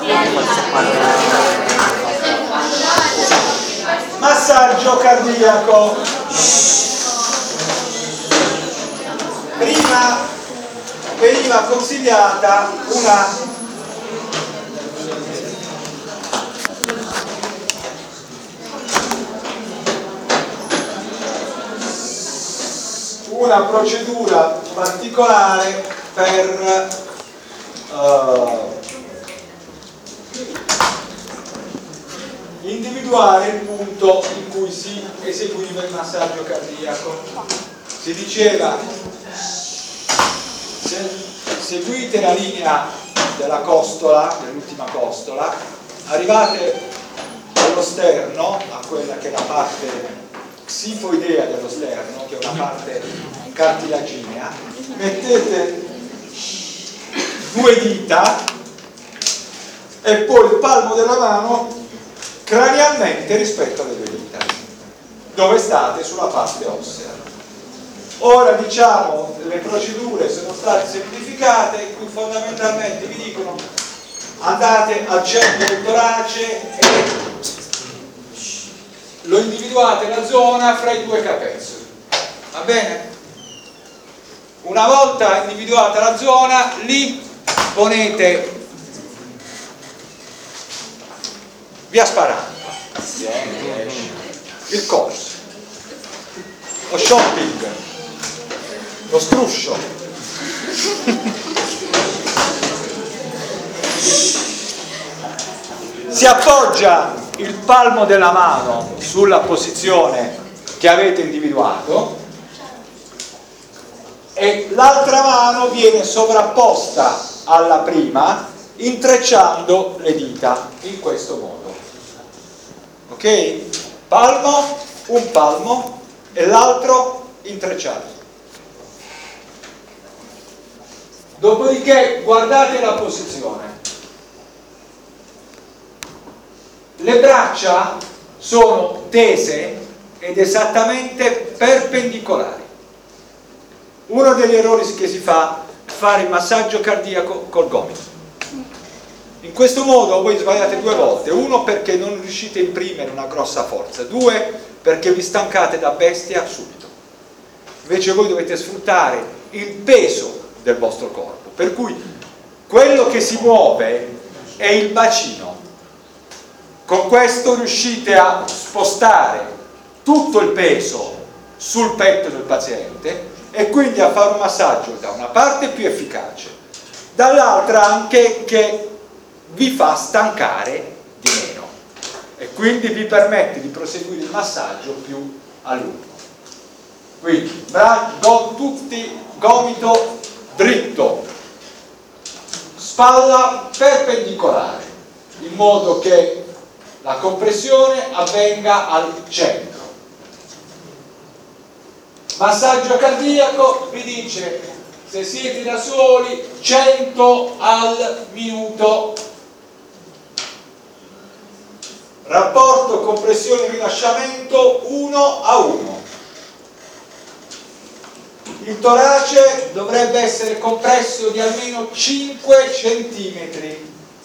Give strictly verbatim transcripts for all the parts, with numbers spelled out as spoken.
Massaggio cardiaco. Prima veniva consigliata una una procedura particolare per uh, individuare il punto in cui si eseguiva il massaggio cardiaco. Si diceva: se seguite la linea della costola, dell'ultima costola, arrivate allo sterno, a quella che è la parte sifoidea dello sterno, che è una parte cartilaginea, mettete due dita e poi il palmo della mano cranialmente rispetto alle due dita, dove state sulla parte ossea. Ora, diciamo, le procedure sono state semplificate, in cui fondamentalmente vi dicono: andate al centro del torace e lo individuate la zona fra i due capezzoli, va bene? Una volta individuata la zona, lì ponete via sparando il corso, lo shopping, lo struscio, si appoggia il palmo della mano sulla posizione che avete individuato e l'altra mano viene sovrapposta alla prima intrecciando le dita in questo modo, ok? Palmo, un palmo e l'altro intrecciato. Dopodiché guardate la posizione. Le braccia sono tese ed esattamente perpendicolari. Uno degli errori che si fa è fare il massaggio cardiaco col gomito. In questo modo voi sbagliate due volte: uno, perché non riuscite a imprimere una grossa forza; due, perché vi stancate da bestia subito. Invece voi dovete sfruttare il peso del vostro corpo, per cui quello che si muove è il bacino. Con questo riuscite a spostare tutto il peso sul petto del paziente e quindi a fare un massaggio da una parte più efficace, dall'altra anche che vi fa stancare di meno e quindi vi permette di proseguire il massaggio più a lungo. Quindi go, tutti gomito dritto, spalla perpendicolare, in modo che la compressione avvenga al centro. Massaggio cardiaco vi dice: se siete da soli, cento al minuto. Rapporto compressione-rilasciamento uno a uno. Il torace dovrebbe essere compresso di almeno cinque centimetri.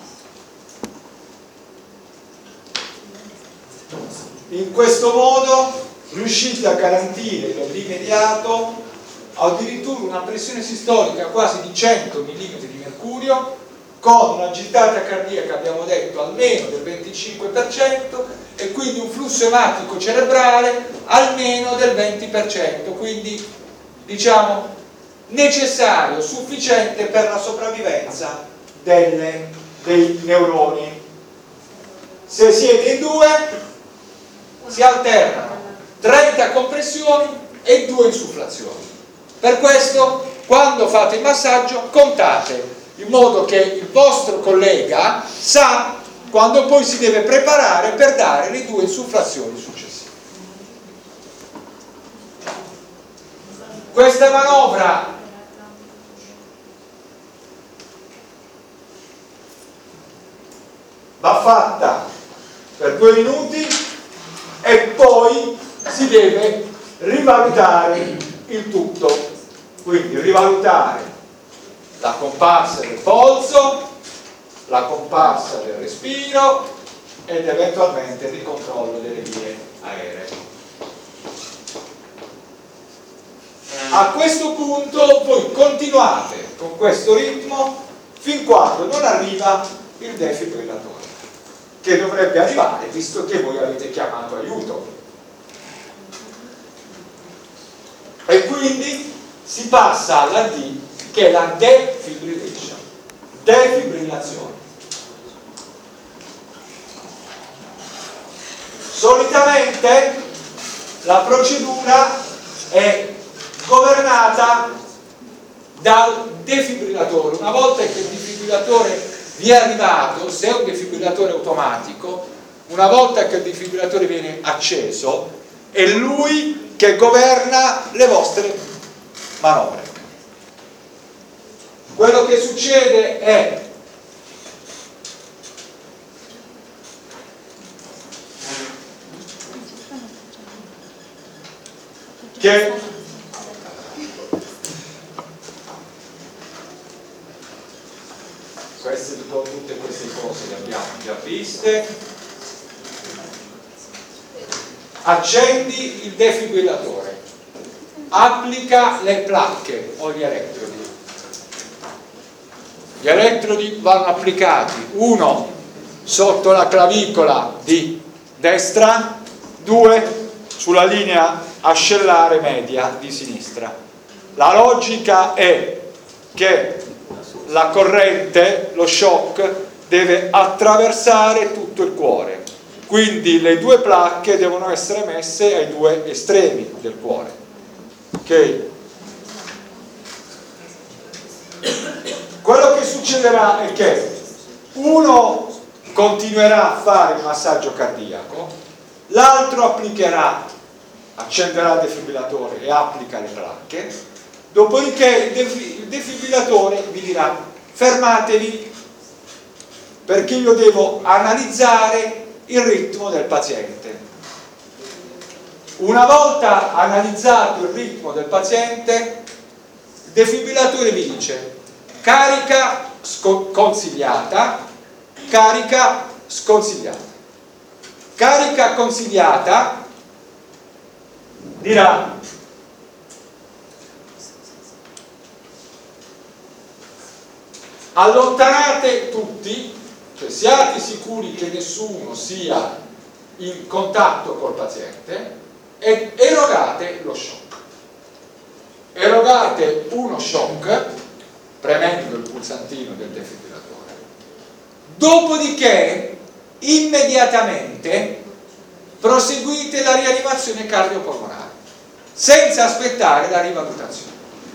In questo modo riuscite a garantire l'immediato, addirittura una pressione sistolica quasi di cento millimetri di mercurio, con una agitata cardiaca, abbiamo detto, almeno del venticinque per cento e quindi un flusso ematico cerebrale almeno del venti per cento, quindi diciamo necessario, sufficiente per la sopravvivenza delle, dei neuroni. Se siete in due si alternano trenta compressioni e due insufflazioni. Per questo, quando fate il massaggio, contate, in modo che il vostro collega sa quando poi si deve preparare per dare le due insufflazioni successive. Questa manovra va fatta per due minuti e poi si deve rivalutare il tutto, quindi rivalutare la comparsa del polso, la comparsa del respiro ed eventualmente il ricontrollo delle vie aeree. A questo punto voi continuate con questo ritmo fin quando non arriva il defibrillatore, che dovrebbe arrivare visto che voi avete chiamato aiuto. E quindi si passa alla D, che è la defibrillation, defibrillazione. Solitamente la procedura è governata dal defibrillatore. Una volta che il defibrillatore vi è arrivato, se è un defibrillatore automatico, una volta che il defibrillatore viene acceso, è lui che governa le vostre manovre. Quello che succede è che queste, tutte queste cose le abbiamo già viste. Accendi il defibrillatore, applica le placche o gli elettrodi. Gli elettrodi vanno applicati, uno sotto la clavicola di destra, due sulla linea ascellare media di sinistra. La logica è che la corrente, lo shock, deve attraversare tutto il cuore. Quindi le due placche devono essere messe ai due estremi del cuore. Ok? Quello che succederà è che uno continuerà a fare il massaggio cardiaco, l'altro applicherà, accenderà il defibrillatore e applica le placche, dopodiché il defibrillatore vi dirà: fermatevi perché io devo analizzare il ritmo del paziente. Una volta analizzato il ritmo del paziente, il defibrillatore vi dice: carica consigliata, carica sconsigliata. Carica consigliata dirà: allontanate tutti, cioè siate sicuri che nessuno sia in contatto col paziente, e erogate lo shock. Erogate uno shock premendo il pulsantino del defibrillatore, dopodiché immediatamente proseguite la rianimazione cardiopolmonare senza aspettare la rivalutazione.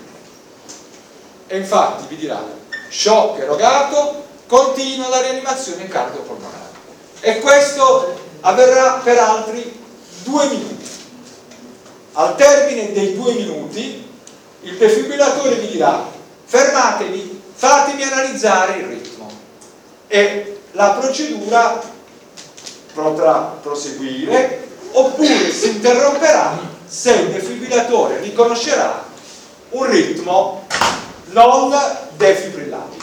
E infatti vi dirà: shock erogato, continua la rianimazione cardiopolmonare, e questo avverrà per altri due minuti. Al termine dei due minuti il defibrillatore vi dirà: fermatevi, fatemi analizzare il ritmo, e la procedura potrà proseguire oppure si interromperà se il defibrillatore riconoscerà un ritmo non defibrillabile.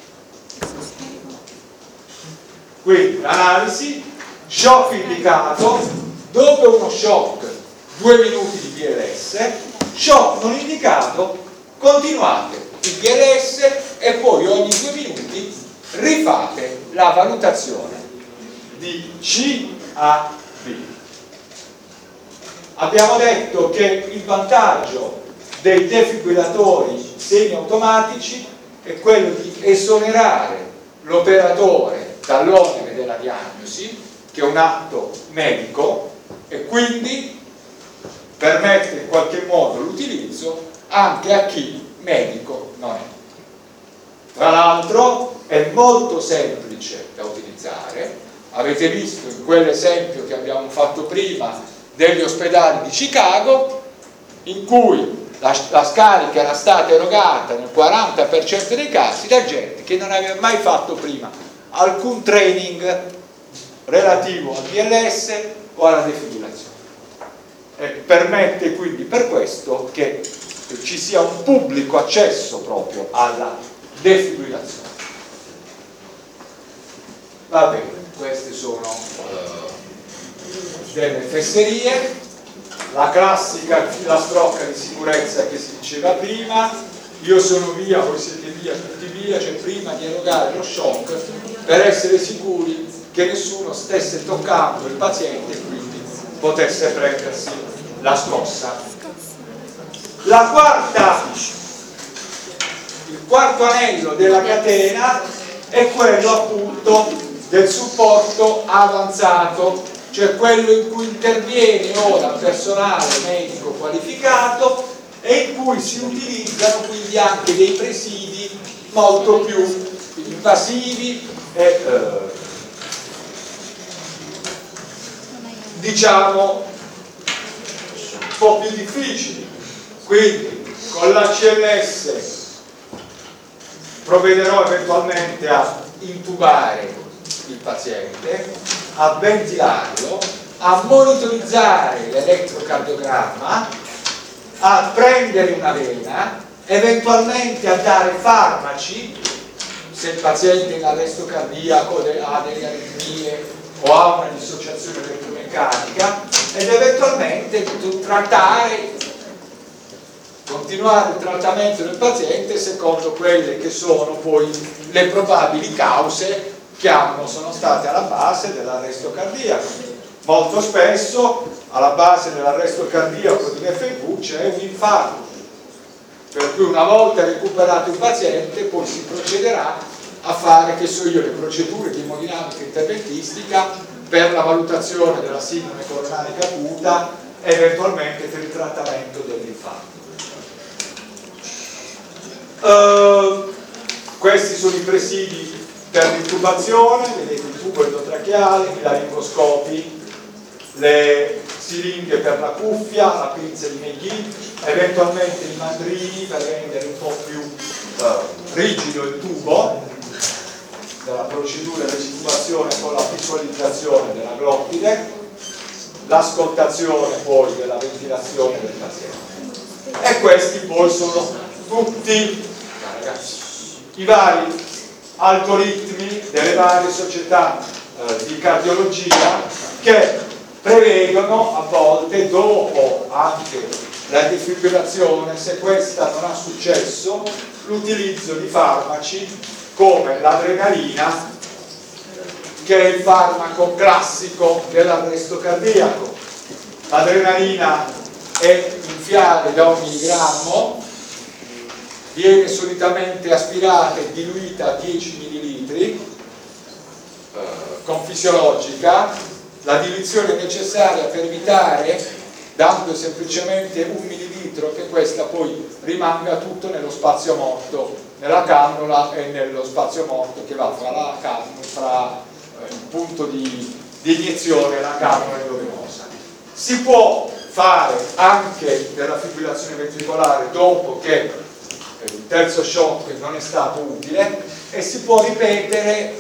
Quindi l'analisi: shock indicato, dopo uno shock due minuti di B L S, shock non indicato, continuate il B L S e poi ogni due minuti rifate la valutazione di C A B. Abbiamo detto che il vantaggio dei defibrillatori semiautomatici è quello di esonerare l'operatore dall'onere della diagnosi, che è un atto medico, e quindi permette in qualche modo l'utilizzo anche a chi medico non è. Tra l'altro è molto semplice da utilizzare. Avete visto in quell'esempio che abbiamo fatto prima degli ospedali di Chicago, in cui la, la scarica era stata erogata nel quaranta per cento dei casi da gente che non aveva mai fatto prima alcun training relativo al B L S o alla defibrillazione, e permette quindi per questo che ci sia un pubblico accesso proprio alla defibrillazione. Va bene, queste sono uh, delle fesserie, la classica filastrocca di sicurezza che si diceva prima: io sono via, voi siete via, tutti via, cioè prima di erogare lo shock, per essere sicuri che nessuno stesse toccando il paziente e quindi potesse prendersi la scossa. La quarta, il quarto anello della catena è quello appunto del supporto avanzato, cioè quello in cui interviene ora personale medico qualificato e in cui si utilizzano quindi anche dei presidi molto più invasivi e eh, diciamo un po' più difficili. Quindi con l'A C L S provvederò eventualmente a intubare il paziente, a ventilarlo, a monitorizzare l'elettrocardiogramma, a prendere una vena, eventualmente a dare farmaci se il paziente è in arresto cardiaco, ha delle aritmie o ha una dissociazione elettromeccanica, ed eventualmente trattare, continuare il trattamento del paziente secondo quelle che sono poi le probabili cause che hanno, sono state alla base dell'arresto cardiaco. Molto spesso alla base dell'arresto cardiaco di F I V c'è un infarto, per cui una volta recuperato il paziente poi si procederà a fare, che so io, le procedure di emodinamica interventistica per la valutazione della sindrome coronarica acuta e eventualmente per il trattamento dell'infarto. Uh, questi sono i presidi per l'intubazione, vedete il tubo endotracheale, i laringoscopi, le siringhe per la cuffia, la pinza di McGee, eventualmente i mandrini per rendere un po' più uh, rigido il tubo della procedura di intubazione con la visualizzazione della glottide, l'ascoltazione poi della ventilazione del paziente. E questi poi sono tutti i vari algoritmi delle varie società eh, di cardiologia che prevedono a volte, dopo anche la defibrillazione, se questa non ha successo, l'utilizzo di farmaci come l'adrenalina, che è il farmaco classico dell'arresto cardiaco. L'adrenalina è un fiale da un milligrammo, viene solitamente aspirata e diluita a dieci millilitri eh, con fisiologica. La diluizione è necessaria per evitare, dando semplicemente un millilitro, che questa poi rimanga tutto nello spazio morto, nella cannula e nello spazio morto che va fra la cannula, fra eh, il punto di, di iniezione e la cannula endovenosa. Si può fare anche per la fibrillazione ventricolare dopo che il terzo shock non è stato utile, e si può ripetere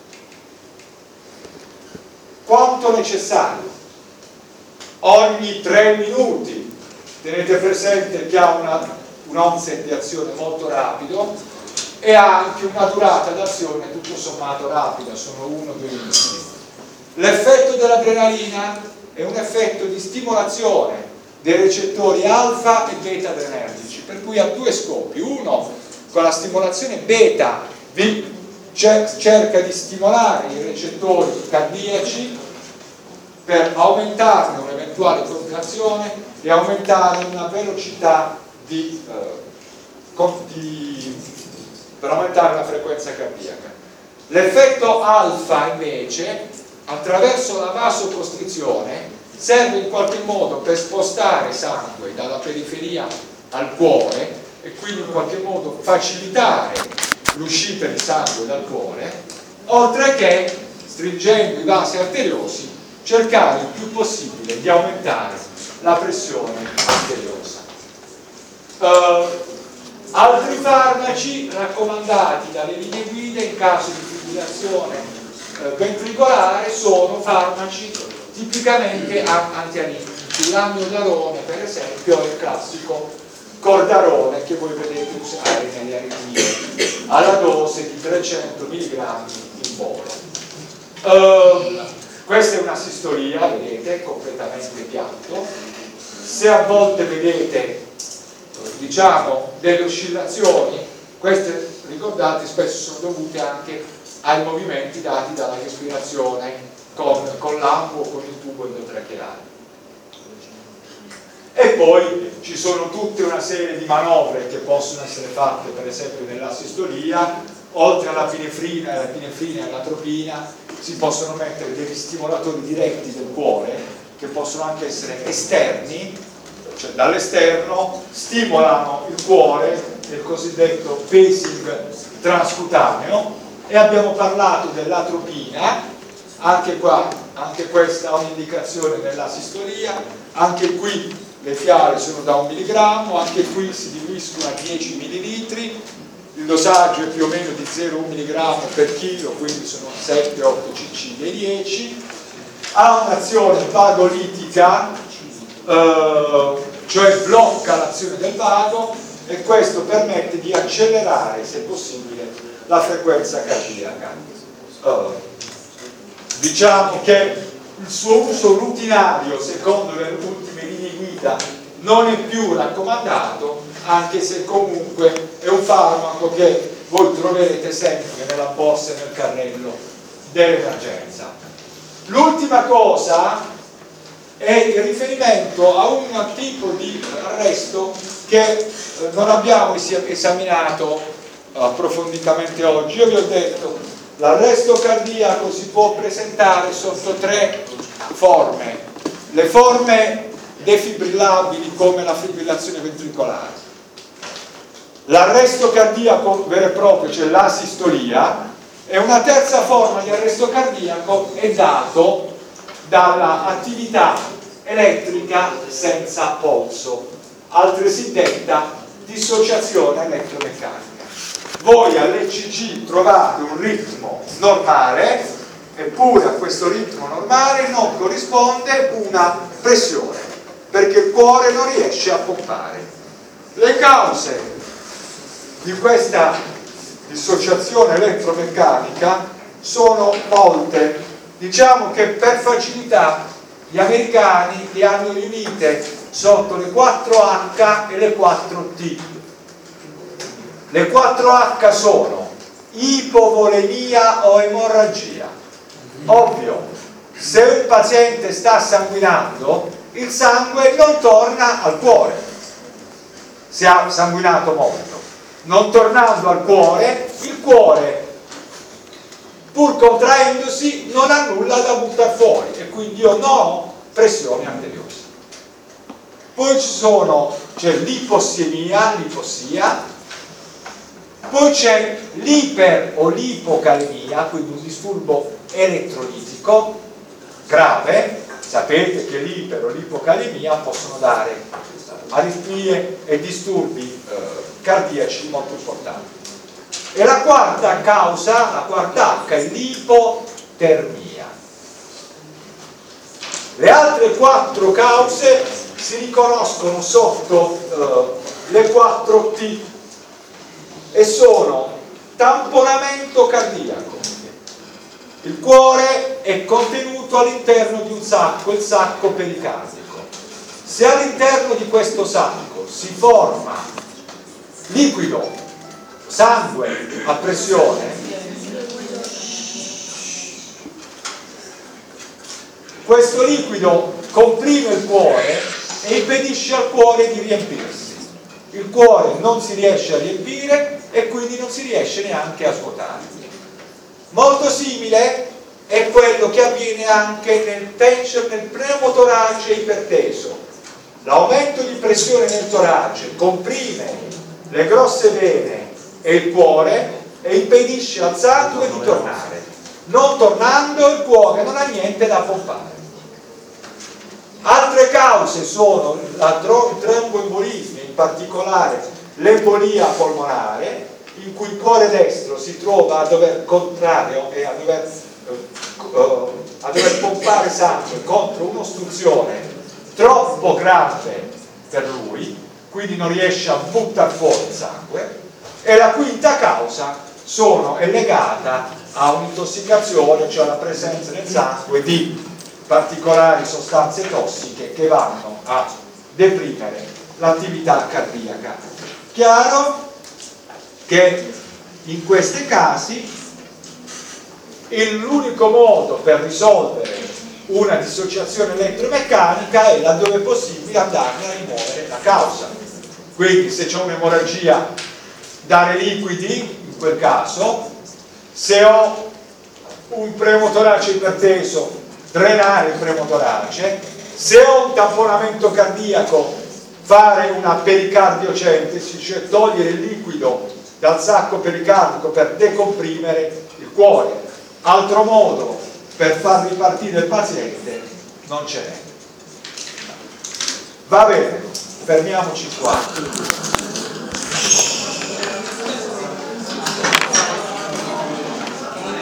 quanto necessario, ogni tre minuti. Tenete presente che ha una, un onset di azione molto rapido e ha anche una durata d'azione tutto sommato rapida, sono uno due minuti. L'effetto dell'adrenalina è un effetto di stimolazione dei recettori alfa e beta adrenergici, per cui ha due scopi. Uno, con la stimolazione beta vi cerca di stimolare i recettori cardiaci per aumentarne un'eventuale contrazione e aumentare una velocità di, eh, di, per aumentare la frequenza cardiaca. L'effetto alfa invece, attraverso la vasocostrizione, serve in qualche modo per spostare sangue dalla periferia al cuore e quindi in qualche modo facilitare l'uscita di sangue dal cuore, oltre che, stringendo i vasi arteriosi, cercare il più possibile di aumentare la pressione arteriosa. Uh, altri farmaci raccomandati dalle linee guida in caso di fibrillazione uh, ventricolare sono farmaci tipicamente antiaritmici. L'amiodarone, per esempio, è il classico cordarone che voi vedete usare nelle aritmie alla dose di trecento milligrammi in volo. Uh, questa è una sistolia, vedete, completamente piatto. Se a volte vedete, diciamo, delle oscillazioni, queste, ricordate, spesso sono dovute anche ai movimenti dati dalla respirazione con, con l'ambo o con il tubo endotracheale. E poi ci sono tutta una serie di manovre che possono essere fatte, per esempio nella sistolia, oltre alla pinefrina, alla pinefrina e all'atropina, si possono mettere degli stimolatori diretti del cuore, che possono anche essere esterni, cioè dall'esterno stimolano il cuore, il cosiddetto pacing transcutaneo, e abbiamo parlato dell'atropina, anche qua, anche questa ha un'indicazione nella sistolia, anche qui le fiale sono da un milligrammo, anche qui si diluiscono a dieci millilitri, il dosaggio è più o meno di zero virgola uno milligrammo per chilo, quindi sono sette otto cc dei dieci, ha un'azione vagolitica, eh, cioè blocca l'azione del vago, e questo permette di accelerare, se possibile, la frequenza cardiaca. Uh, diciamo che il suo uso rutinario, secondo le ultime linee guida, non è più raccomandato, anche se comunque è un farmaco che voi troverete sempre nella borsa e nel carrello dell'emergenza. L'ultima cosa è il riferimento a un tipo di arresto che non abbiamo esaminato approfonditamente oggi. Io vi ho detto, l'arresto cardiaco si può presentare sotto tre forme: le forme defibrillabili come la fibrillazione ventricolare, l'arresto cardiaco vero e proprio, cioè la sistolia, e una terza forma di arresto cardiaco è dato dall'attività elettrica senza polso, altresì detta dissociazione elettromeccanica. Voi all'E C G trovate un ritmo normale, eppure a questo ritmo normale non corrisponde una pressione, perché il cuore non riesce a pompare. Le cause di questa dissociazione elettromeccanica sono molte. Diciamo che per facilità gli americani li hanno riunite sotto le quattro H e le quattro T. Le quattro H sono ipovolemia o emorragia. Ovvio, se un paziente sta sanguinando, il sangue non torna al cuore, se ha sanguinato molto. Non tornando al cuore, il cuore, pur contraendosi, non ha nulla da buttare fuori, e quindi io non ho pressione arteriosa. Poi ci sono, c'è l'ipossemia, l'ipossia, poi c'è l'iper o l'ipocalemia, quindi un disturbo elettrolitico grave. Sapete che l'iper o l'ipocalemia possono dare aritmie e disturbi eh, cardiaci molto importanti. E la quarta causa, la quarta H, è l'ipotermia. Le altre quattro cause si riconoscono sotto eh, le quattro T, e sono tamponamento cardiaco. Il cuore è contenuto all'interno di un sacco, il sacco pericardico. Se all'interno di questo sacco si forma liquido, sangue a pressione, questo liquido comprime il cuore e impedisce al cuore di riempirsi. Il cuore non si riesce a riempire e quindi non si riesce neanche a svuotare. Molto simile è quello che avviene anche nel tension, nel pneumotorace iperteso. L'aumento di pressione nel torace comprime le grosse vene e il cuore e impedisce al sangue di tornare. Non tornando, il cuore non ha niente da pompare. Altre cause sono la tro- il tromboembolismo, in particolare l'embolia polmonare, in cui il cuore destro si trova a dover contrarre e a dover, uh, a dover pompare sangue contro un'ostruzione troppo grande per lui, quindi non riesce a buttare fuori il sangue. E la quinta causa sono, è legata a un'intossicazione, cioè alla presenza nel sangue di particolari sostanze tossiche che vanno a deprimere l'attività cardiaca. Chiaro che in questi casi l'unico modo per risolvere una dissociazione elettromeccanica è, laddove possibile, andarne a rimuovere la causa. Quindi se c'è un'emorragia, dare liquidi in quel caso. Se ho un premotorace iperteso, drenare il premotorace. Se ho un tamponamento cardiaco, fare una pericardiocentesi, cioè togliere il liquido dal sacco pericardico per decomprimere il cuore. Altro modo per far ripartire il paziente non ce n'è. Va bene, fermiamoci qua.